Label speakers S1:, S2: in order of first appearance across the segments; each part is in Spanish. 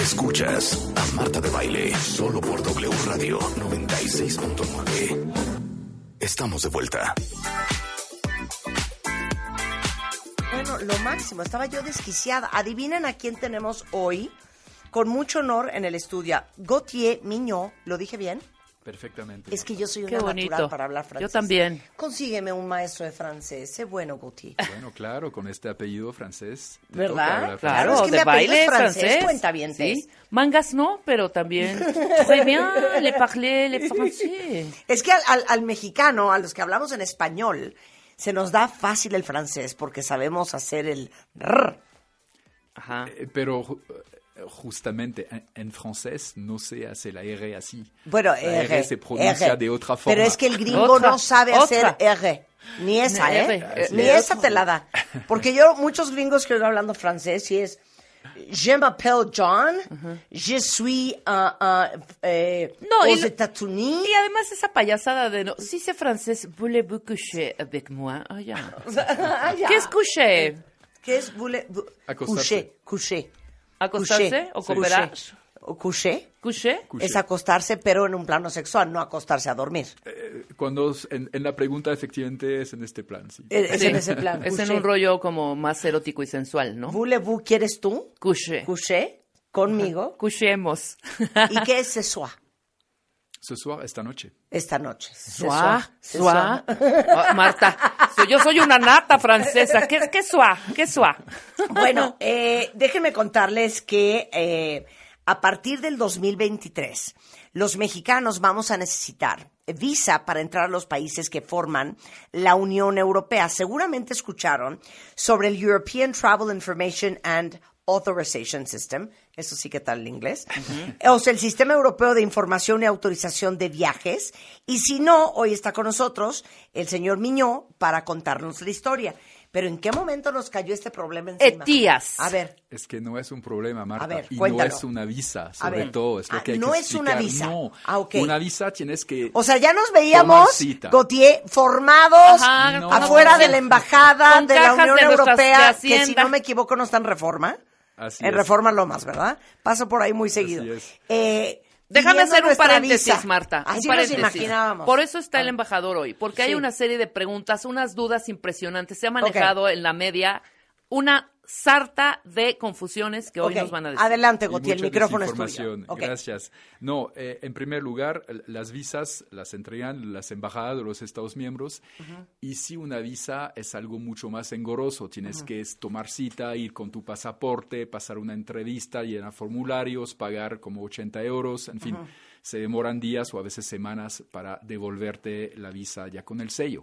S1: Escuchas a Marta de Baile solo por W Radio 96.9. Estamos de vuelta.
S2: Bueno, lo máximo. Estaba yo desquiciada. Adivinen a quién tenemos hoy, con mucho honor en el estudio. Gauthier Mignot. ¿Lo dije bien?
S3: Perfectamente.
S2: Es que yo soy
S4: Qué
S2: una
S4: bonito.
S2: natural para hablar francés.
S4: Yo también.
S2: Consígueme un maestro de francés. Sé bueno, Gauthier.
S3: Bueno, claro, con este apellido francés. te
S2: ¿Verdad?
S3: toca hablar
S4: Claro,
S2: es que mi
S4: de
S2: apellido
S4: baile
S2: es francés,
S4: francés.
S2: cuentavientes.
S4: Sí. Mangas no, pero también. Très bien, le parler, le français.
S2: Es que al mexicano, a los que hablamos en español, se nos da fácil el francés porque sabemos hacer el rr.
S4: Ajá.
S3: Pero justamente en francés no se hace la R así.
S2: Bueno,
S3: la R,
S2: R
S3: se pronuncia
S2: R.
S3: de otra forma.
S2: Pero es que el gringo
S4: Otra,
S2: no sabe
S4: otra.
S2: hacer R. Ni esa, ¿eh?
S4: R.
S2: Ni esa te la da. Porque yo, muchos gringos que oigo hablando francés, y es... Je m'appelle John, je suis aux
S4: y
S2: États-Unis.
S4: Y además esa payasada de no, si sé francés, voulez-vous coucher avec moi? Ah, ya.
S2: Ah, ya.
S4: ¿Qué es coucher?
S2: ¿Qué es
S3: Acostarse.
S2: coucher?
S4: ¿Acostarse
S2: Coucher.
S4: o cooperar?
S2: ¿O coucher?
S4: ¿Coucher?
S3: Coucher.
S2: Es acostarse, pero en un plano sexual, no acostarse a dormir.
S3: Cuando en la pregunta efectivamente es en este plan, sí.
S2: Es
S4: Sí.
S2: en ese plan.
S4: Es en
S2: coucher.
S4: un rollo como más erótico y sensual, ¿no?
S2: Voulez-vous, ¿quieres tú?
S4: Coucher.
S2: Coucher conmigo.
S4: Couchemos.
S2: ¿Y qué es ce soir?
S3: Ce soir, esta noche.
S2: Esta noche. Ce
S4: Soir,
S2: ce
S4: soir. Ah, Marta, yo soy una nata francesa. ¿Qué soir? ¿Qué soir?
S2: Bueno, déjenme contarles que a partir del 2023, los mexicanos vamos a necesitar visa para entrar a los países que forman la Unión Europea. Seguramente escucharon sobre el European Travel Information and Authorization System, eso sí que tal el inglés, o sea, el Sistema Europeo de Información y Autorización de Viajes, y si no, hoy está con nosotros el señor Mignot para contarnos la historia. Pero ¿en qué momento nos cayó este problema encima?
S4: Tías.
S2: A ver.
S3: Es que no es un problema, Marta.
S2: A ver,
S3: y
S2: cuéntalo.
S3: no es una visa,
S2: A
S3: sobre
S2: ver.
S3: todo. Es lo que hay
S2: no
S3: que
S2: es una
S3: explicar.
S2: visa.
S3: No,
S2: Ok.
S3: una visa tienes que...
S2: O sea, ya nos
S3: tomar
S2: veíamos,
S3: cita.
S2: Gauthier, formados
S4: Ajá,
S3: No.
S2: afuera de la embajada
S4: Con
S2: de la
S4: cajas
S2: Unión
S4: de nuestras- de
S2: Europea, que
S4: Hacienda.
S2: si no me equivoco no está en Reforma.
S3: Así
S2: En
S3: es.
S2: Reforma Lomas, ¿verdad? Paso por ahí muy seguido.
S3: es.
S4: Déjame
S2: pidiendo
S4: hacer un
S2: nuestra
S4: paréntesis,
S2: visa.
S4: Marta.
S2: Así
S4: un paréntesis.
S2: nos imaginábamos.
S4: Por eso está el embajador hoy, porque hay
S2: Sí.
S4: una serie de preguntas, unas dudas impresionantes. Se ha manejado en la media una sarta de confusiones que hoy
S2: Ok,
S4: nos van a decir.
S2: adelante,
S3: Y
S2: Gauthier, el
S3: mucha
S2: micrófono es tuyo.
S3: desinformación.
S2: Ok.
S3: Gracias. No, en primer lugar, las visas las entregan las embajadas de los Estados miembros y si una visa es algo mucho más engorroso, tienes que tomar cita, ir con tu pasaporte, pasar una entrevista, llenar formularios, pagar como 80 euros, en fin, se demoran días o a veces semanas para devolverte la visa ya con el sello.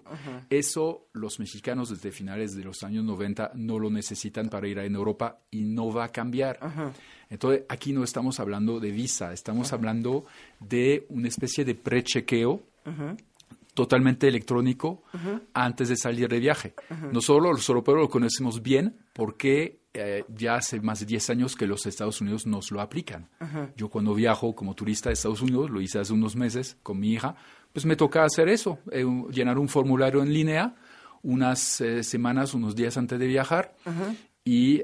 S3: Eso los mexicanos desde finales de los años 90 no lo necesitan para ir a Europa y no va a cambiar. Entonces, aquí no estamos hablando de visa, estamos hablando de una especie de prechequeo totalmente electrónico antes de salir de viaje. Nosotros los europeos lo conocemos bien porque ya hace más de 10 años que los Estados Unidos nos lo aplican. Yo cuando viajo como turista a Estados Unidos, lo hice hace unos meses con mi hija, pues me toca hacer eso, llenar un formulario en línea unas semanas, unos días antes de viajar y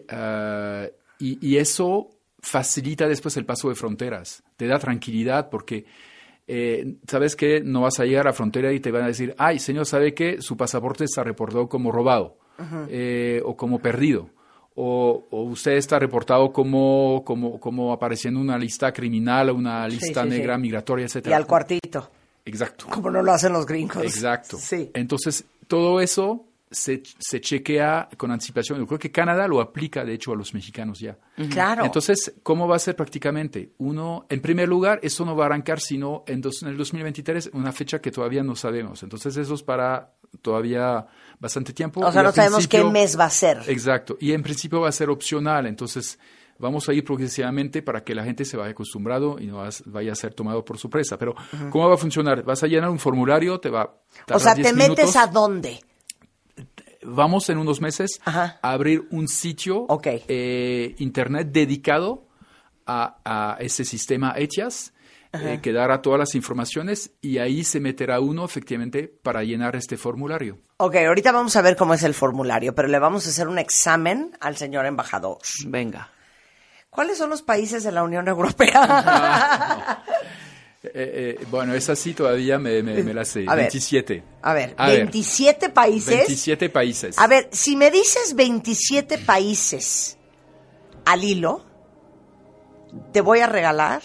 S3: eso facilita después el paso de fronteras, te da tranquilidad porque sabes que no vas a llegar a la frontera y te van a decir, ay, señor, ¿sabe qué? Su pasaporte está reportado como robado o como perdido. O usted está reportado como apareciendo en una lista criminal o una lista negra migratoria, etc.
S2: Y al cuartito.
S3: Exacto.
S2: Como no lo hacen los gringos.
S3: Exacto.
S2: Sí.
S3: Entonces, todo eso se chequea con anticipación. Yo creo que Canadá lo aplica, de hecho, a los mexicanos ya.
S2: Claro.
S3: Entonces, ¿cómo va a ser prácticamente? En primer lugar, eso no va a arrancar sino en el 2023, una fecha que todavía no sabemos. Entonces, eso es para todavía bastante tiempo.
S2: O sea,
S3: Y
S2: no
S3: al
S2: sabemos qué
S3: principio-
S2: mes va a ser.
S3: Exacto. Y en principio va a ser opcional. Entonces, vamos a ir progresivamente para que la gente se vaya acostumbrado y no vaya a ser tomado por sorpresa. Pero, ¿cómo va a funcionar? Vas a llenar un formulario, te va a tardar
S2: O sea,
S3: 10
S2: ¿te metes
S3: minutos.
S2: a dónde?
S3: Vamos en unos meses
S2: Ajá.
S3: a abrir un sitio
S2: Ok.
S3: internet dedicado a ese sistema ETIAS, que dará todas las informaciones y ahí se meterá uno efectivamente para llenar este formulario.
S2: Ok, ahorita vamos a ver cómo es el formulario, pero le vamos a hacer un examen al señor embajador.
S4: Venga.
S2: ¿Cuáles son los países de la Unión Europea?
S3: Bueno, esa sí todavía me la sé.
S2: A ver.
S3: 27.
S2: A ver, 27 países.
S3: 27 países.
S2: A ver, si me dices 27 países al hilo, te voy a regalar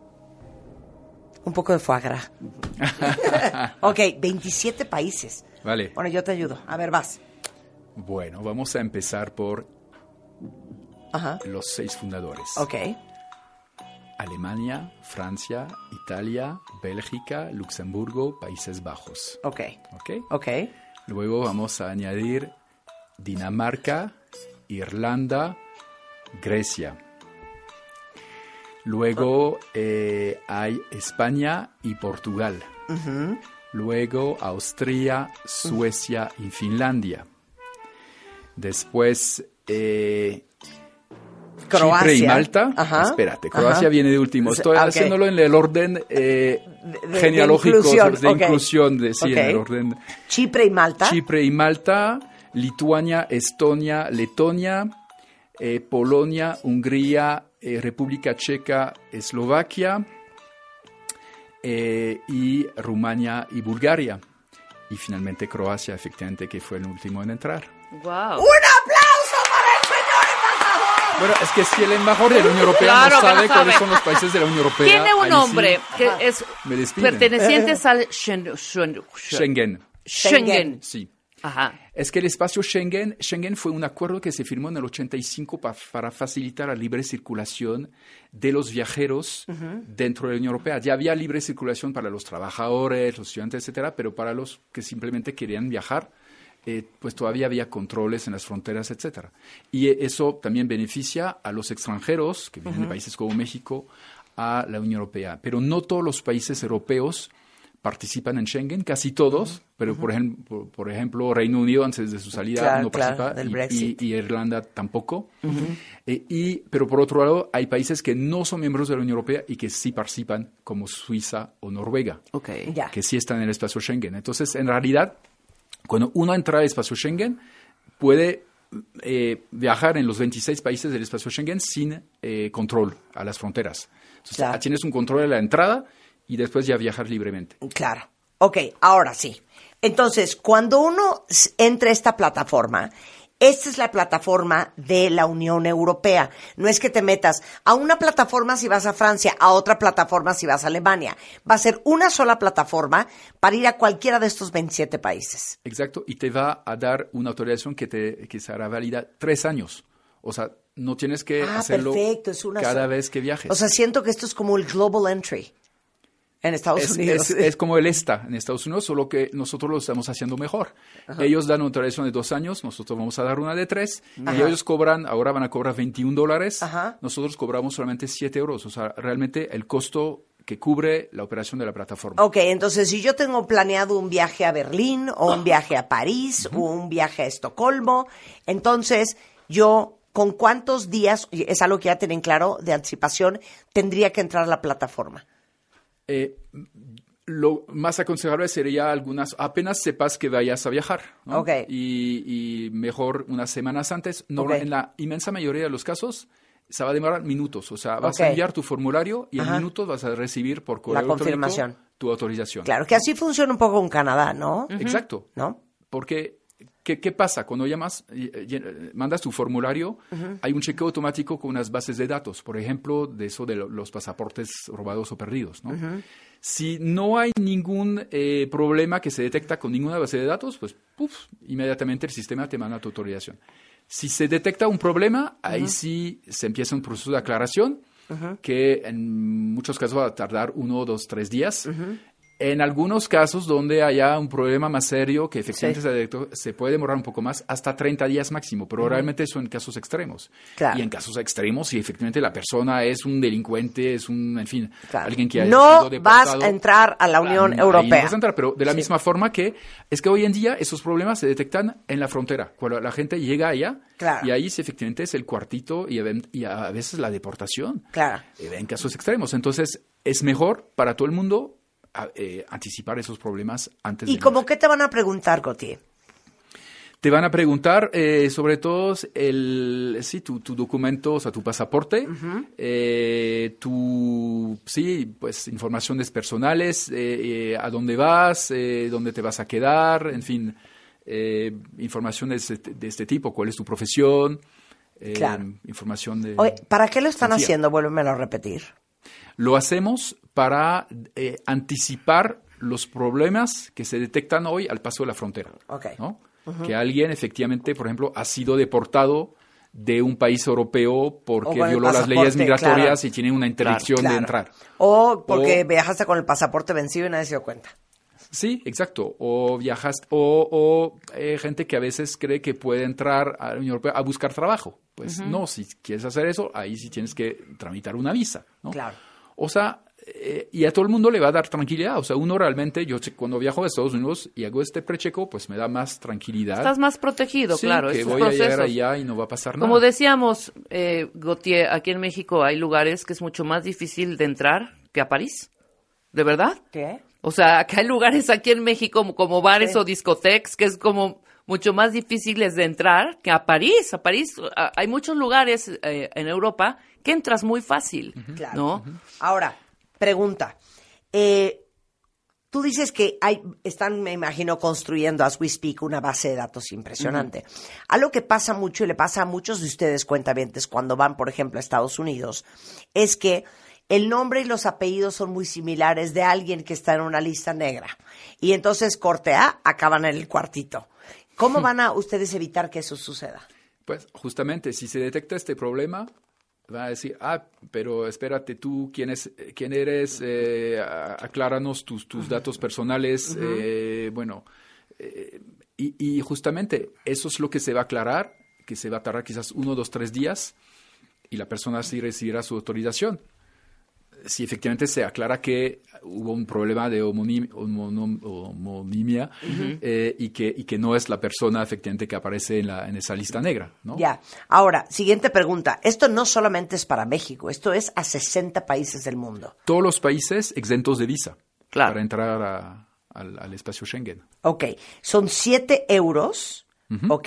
S2: un poco de foie gras. Ok, 27 países.
S3: Vale.
S2: Bueno, yo te ayudo. A ver, vas.
S3: Bueno, vamos a empezar por
S2: Ajá.
S3: los 6 fundadores.
S2: Ok.
S3: Alemania, Francia, Italia, Bélgica, Luxemburgo, Países Bajos.
S2: Ok.
S3: ¿Ok?
S2: Ok.
S3: Luego vamos a añadir Dinamarca, Irlanda, Grecia. Luego hay España y Portugal.
S2: Uh-huh.
S3: Luego Austria, Suecia y Finlandia. Después
S2: Croacia.
S3: Chipre y Malta.
S2: Ajá.
S3: Espérate, Croacia
S2: Ajá.
S3: viene de último. Estoy
S2: Ok.
S3: haciéndolo en el orden genealógico
S2: inclusión,
S3: de
S2: ok.
S3: inclusión, sí,
S2: Ok.
S3: en el orden.
S2: Chipre y Malta.
S3: Chipre y Malta, Lituania, Estonia, Letonia, Polonia, Hungría, República Checa, Eslovaquia y Rumania y Bulgaria. Y finalmente Croacia, efectivamente, que fue el último en entrar.
S4: Wow.
S2: ¡Un aplauso para el señor embajador!
S3: Bueno, es que si el embajador de la Unión Europea
S4: Claro
S3: no
S4: que
S3: sabe
S4: no
S3: cuáles
S4: sabe.
S3: son los países de la Unión Europea...
S4: Tiene un
S3: ahí
S4: nombre
S3: sí
S4: que es
S3: me despiden.
S4: pertenecientes al
S3: Schengen.
S4: Schengen.
S3: Sí.
S4: Ajá.
S3: Es que el espacio Schengen fue un acuerdo que se firmó en el 85 para facilitar la libre circulación de los viajeros dentro de la Unión Europea. Ya había libre circulación para los trabajadores, los estudiantes, etcétera, pero para los que simplemente querían viajar, pues todavía había controles en las fronteras, etcétera. Y eso también beneficia a los extranjeros que vienen de países como México a la Unión Europea. Pero no todos los países europeos participan en Schengen, casi todos, pero por ejemplo Reino Unido antes de su salida no participa
S2: del Brexit.
S3: y Irlanda tampoco. Pero por otro lado hay países que no son miembros de la Unión Europea y que sí participan, como Suiza o Noruega,
S4: Okay.
S2: Ya.
S3: que sí están en el espacio Schengen. Entonces, en realidad, cuando uno entra al espacio Schengen, puede viajar en los 26 países del espacio Schengen sin control a las fronteras. Entonces,
S2: Claro.
S3: tienes un control a la entrada y después ya viajar libremente.
S2: Claro. Ok, ahora sí. Entonces, cuando uno entra a esta plataforma, esta es la plataforma de la Unión Europea. No es que te metas a una plataforma si vas a Francia, a otra plataforma si vas a Alemania. Va a ser una sola plataforma para ir a cualquiera de estos 27 países.
S3: Exacto, y te va a dar una autorización que será válida 3 años. O sea, no tienes que hacerlo
S2: perfecto, es una
S3: cada
S2: sola.
S3: vez que viajes.
S2: O sea, siento que esto es como el Global Entry en Estados Unidos.
S3: Es como el ESTA en Estados Unidos, solo que nosotros lo estamos haciendo mejor. Ajá. Ellos dan una autorización de 2 años, nosotros vamos a dar una de 3.
S2: Ajá.
S3: Y ellos ahora van a cobrar $21.
S2: Ajá.
S3: Nosotros cobramos solamente €7. O sea, realmente el costo que cubre la operación de la plataforma.
S2: Ok, entonces si yo tengo planeado un viaje a Berlín o un viaje a París o un viaje a Estocolmo, entonces yo, ¿con cuántos días, es algo que ya tienen claro, de anticipación, tendría que entrar a la plataforma?
S3: Lo más aconsejable sería apenas sepas que vayas a viajar, ¿no?
S2: Okay.
S3: Y mejor unas semanas antes. No,
S2: Okay.
S3: En la inmensa mayoría de los casos se va a demorar minutos. O sea, vas
S2: Okay.
S3: a enviar tu formulario y
S2: Ajá.
S3: en minutos vas a recibir por correo
S2: La confirmación.
S3: electrónico tu autorización.
S2: Claro, que así funciona un poco en Canadá, ¿no?
S3: Exacto.
S2: ¿No?
S3: Porque, ¿qué pasa? Cuando llamas, mandas tu formulario, hay un chequeo automático con unas bases de datos, por ejemplo, de eso de los pasaportes robados o perdidos, ¿no? Si no hay ningún problema que se detecta con ninguna base de datos, pues inmediatamente el sistema te manda tu autorización. Si se detecta un problema, ahí sí se empieza un proceso de aclaración que en muchos casos va a tardar 1, 2, 3 días. En algunos casos donde haya un problema más serio que efectivamente se detectó, se puede demorar un poco más, hasta 30 días máximo, pero realmente eso en casos extremos.
S2: Claro.
S3: Y en casos extremos, si efectivamente la persona es un delincuente, es un, en fin,
S2: Claro.
S3: alguien que haya
S2: no
S3: sido deportado.
S2: vas a entrar a la Unión
S3: Ahí
S2: Europea.
S3: no vas a entrar, pero de la misma forma que es que hoy en día esos problemas se detectan en la frontera, cuando la gente llega allá,
S2: Claro.
S3: y ahí sí, efectivamente es el cuartito y a veces la deportación.
S2: Claro.
S3: En casos extremos. Entonces, es mejor para todo el mundo anticipar esos problemas antes
S2: ¿Y
S3: de
S2: como qué te van a preguntar, Gautier?
S3: Te van a preguntar sobre todo tu documento, o sea, tu pasaporte, pues informaciones personales, a dónde vas, dónde te vas a quedar, en fin, informaciones de este tipo, cuál es tu profesión,
S2: claro.
S3: Información de...
S2: Oye, ¿para qué lo están haciendo? Vuélvemelo a repetir.
S3: Lo hacemos para anticipar los problemas que se detectan hoy al paso de la frontera, ¿no? Que alguien efectivamente, por ejemplo, ha sido deportado de un país europeo porque violó las leyes migratorias, y tiene una interdicción de entrar.
S2: O porque viajaste con el pasaporte vencido y nadie se dio cuenta.
S3: Sí, exacto. O viajaste, o gente que a veces cree que puede entrar a la Unión Europea a buscar trabajo. Pues no, si quieres hacer eso, ahí sí tienes que tramitar una visa, ¿no?
S2: Claro.
S3: O sea, y a todo el mundo le va a dar tranquilidad. O sea, uno realmente, yo cuando viajo a Estados Unidos y hago este precheco, pues me da más tranquilidad.
S4: Estás más protegido,
S3: sí,
S4: claro.
S3: Que
S4: estos
S3: voy
S4: procesos.
S3: A llegar allá y no va a pasar nada.
S4: Como decíamos, Gautier, aquí en México hay lugares que es mucho más difícil de entrar que a París. ¿De verdad?
S2: ¿Qué?
S4: O sea, que hay lugares aquí en México como bares o discotecas que es como mucho más difíciles de entrar que a París. A París hay muchos lugares en Europa que entras muy fácil,
S2: Claro.
S4: ¿no?
S2: Ahora, pregunta. Tú dices que están, me imagino, construyendo, as we speak, una base de datos impresionante. Algo que pasa mucho y le pasa a muchos de ustedes, cuentavientes, cuando van, por ejemplo, a Estados Unidos, es que el nombre y los apellidos son muy similares de alguien que está en una lista negra. Y entonces, corte A, acaban en el cuartito. ¿Cómo van a ustedes evitar que eso suceda?
S3: Pues justamente, si se detecta este problema, va a decir, pero espérate tú, ¿quién eres? Acláranos tus datos personales. Y justamente eso es lo que se va a aclarar, que se va a tardar quizás 1, 2, 3 días, y la persona sí recibirá su autorización. Si efectivamente se aclara que hubo un problema de homonimia y que no es la persona efectivamente que aparece en esa lista negra, ¿no?
S2: Ya. Ahora, siguiente pregunta. Esto no solamente es para México, esto es a 60 países del mundo.
S3: Todos los países exentos de visa para entrar al espacio Schengen.
S2: Ok. Son 7 euros, ok.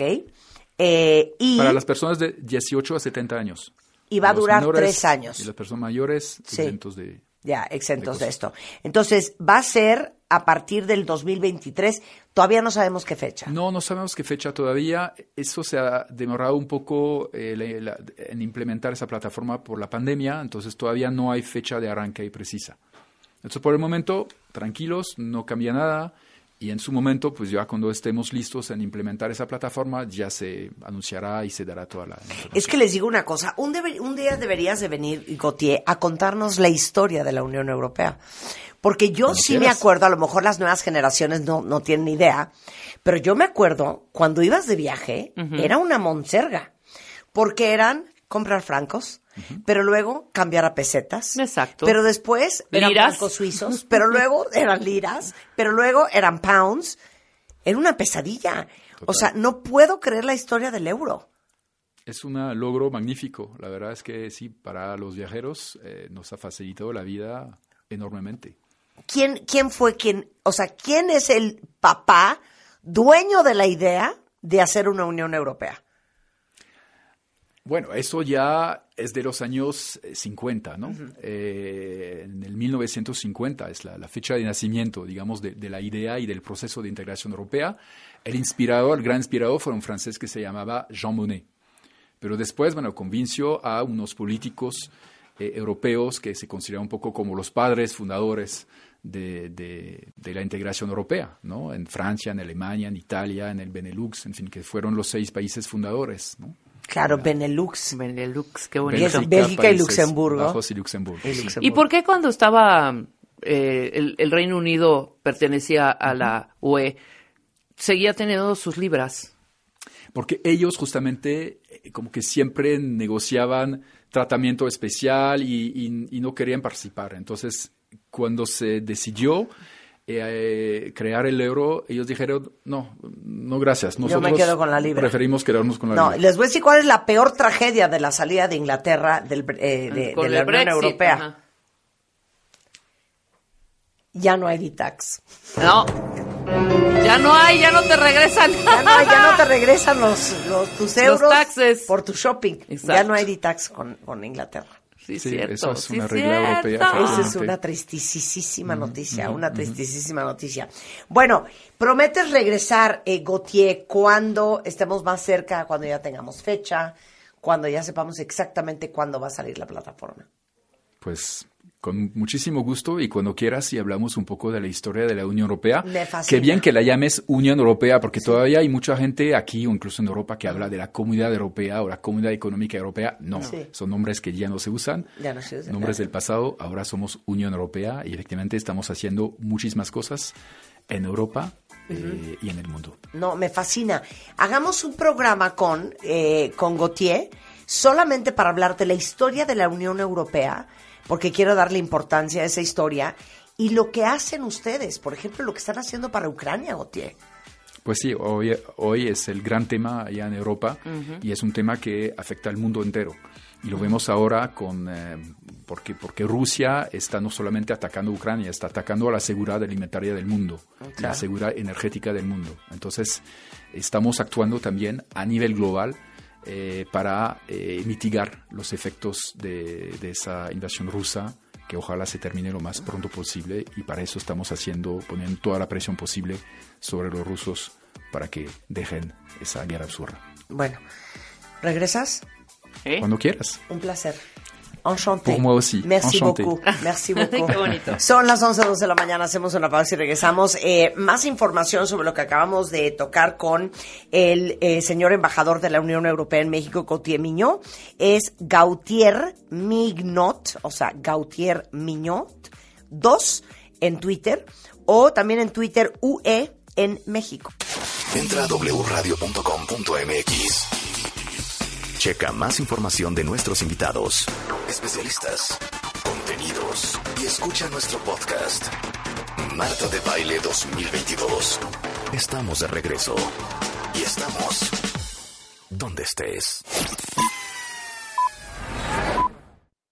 S2: Y
S3: para las personas de 18 a 70 años.
S2: Y va a durar
S3: menores,
S2: 3 años.
S3: Y las personas mayores exentos de...
S2: Ya, exentos de esto. Entonces, va a ser a partir del 2023. Todavía no sabemos qué fecha.
S3: No sabemos qué fecha todavía. Eso se ha demorado un poco en implementar esa plataforma por la pandemia. Entonces, todavía no hay fecha de arranque ahí precisa. Entonces, por el momento, tranquilos, no cambia nada. Y en su momento, pues ya cuando estemos listos en implementar esa plataforma, ya se anunciará y se dará toda la información.
S2: Es que les digo una cosa, un día deberías de venir, Gautier, a contarnos la historia de la Unión Europea. Porque yo sí me acuerdo, a lo mejor las nuevas generaciones no tienen ni idea, pero yo me acuerdo, cuando ibas de viaje, era una monserga. Porque eran comprar francos, pero luego cambiar a pesetas.
S4: Exacto.
S2: Pero después eran
S4: liras.
S2: francos suizos, pero luego eran liras, pero luego eran pounds. Era una pesadilla. Total. O sea, no puedo creer la historia del euro.
S3: Es un logro magnífico. La verdad es que sí, para los viajeros nos ha facilitado la vida enormemente.
S2: ¿Quién es el papá dueño de la idea de hacer una Unión Europea?
S3: Bueno, eso ya es de los años 50, ¿no? En el 1950 es la fecha de nacimiento, digamos, de la idea y del proceso de integración europea. El gran inspirador fue un francés que se llamaba Jean Monnet. Pero después, convenció a unos políticos europeos que se consideran un poco como los padres fundadores de la integración europea, ¿no? En Francia, en Alemania, en Italia, en el Benelux, en fin, que fueron los 6 países fundadores, ¿no?
S2: Claro, Benelux,
S4: qué bonito.
S2: Bélgica y Luxemburgo.
S3: Bajos y Luxemburgo.
S4: ¿Y por qué cuando estaba el Reino Unido pertenecía a la UE, seguía teniendo sus libras?
S3: Porque ellos justamente como que siempre negociaban tratamiento especial y no querían participar. Entonces, cuando se decidió crear el euro, ellos dijeron, no gracias. Nosotros
S2: yo me quedo con la libra.
S3: Preferimos quedarnos con la libra.
S2: No, les voy a decir cuál es la peor tragedia de la salida de Inglaterra de la Unión Europea.
S4: Ajá.
S2: Ya no hay D-Tax.
S4: No. Ya no te regresan.
S2: Ya no te regresan tus euros
S4: Los taxes.
S2: por tu shopping.
S4: Exacto.
S2: Ya no hay tax con Inglaterra.
S3: Sí,
S4: cierto,
S3: eso es
S4: sí,
S3: una regla europea.
S2: Esa es
S3: efectivamente.
S2: una tristísima noticia, tristísima noticia. Bueno, prometes regresar, Gautier, cuando estemos más cerca, cuando ya tengamos fecha, cuando ya sepamos exactamente cuándo va a salir la plataforma.
S3: Pues con muchísimo gusto y cuando quieras y hablamos un poco de la historia de la Unión Europea.
S2: Me fascina.
S3: Qué bien que la llames Unión Europea porque todavía hay mucha gente aquí o incluso en Europa que habla de la Comunidad Europea o la Comunidad Económica Europea. No,
S2: Sí.
S3: Son nombres que ya no se usan.
S2: Ya no se usan.
S3: Nombres del pasado. Ahora somos Unión Europea y efectivamente estamos haciendo muchísimas cosas en Europa y en el mundo.
S2: No, me fascina. Hagamos un programa con Gautier solamente para hablar de la historia de la Unión Europea, porque quiero darle importancia a esa historia y lo que hacen ustedes, por ejemplo, lo que están haciendo para Ucrania, Gautier.
S3: Pues sí, hoy es el gran tema allá en Europa y es un tema que afecta al mundo entero. Y lo vemos ahora porque Rusia está no solamente atacando a Ucrania, está atacando a la seguridad alimentaria del mundo, la seguridad energética del mundo. Entonces, estamos actuando también a nivel global para mitigar los efectos de esa invasión rusa, que ojalá se termine lo más pronto posible, y para eso estamos poniendo toda la presión posible sobre los rusos para que dejen esa guerra absurda.
S2: Bueno, ¿regresas?
S3: Cuando quieras.
S2: Un placer. Enchanté.
S3: Pour moi aussi.
S2: Merci
S3: Enchanté.
S2: beaucoup. Merci beaucoup.
S4: Qué bonito.
S2: Son las 11:12 de la mañana. Hacemos una pausa y regresamos. Más información sobre lo que acabamos de tocar con el señor embajador de la Unión Europea en México, Gautier Mignot. Es Gautier Mignot, o sea, Gautier Mignot 2 en Twitter o también en Twitter UE en México.
S1: Entra a wradio.com.mx. Checa más información de nuestros invitados, especialistas, contenidos y escucha nuestro podcast. Marta de Baile 2022. Estamos de regreso y estamos donde estés.